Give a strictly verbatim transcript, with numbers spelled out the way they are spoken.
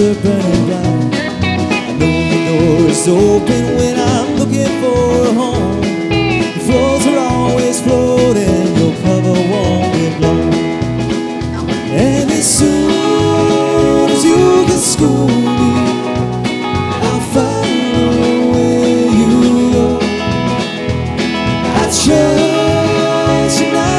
are burning bright. I know the door is open when I'm looking for a home. The floors are always floors.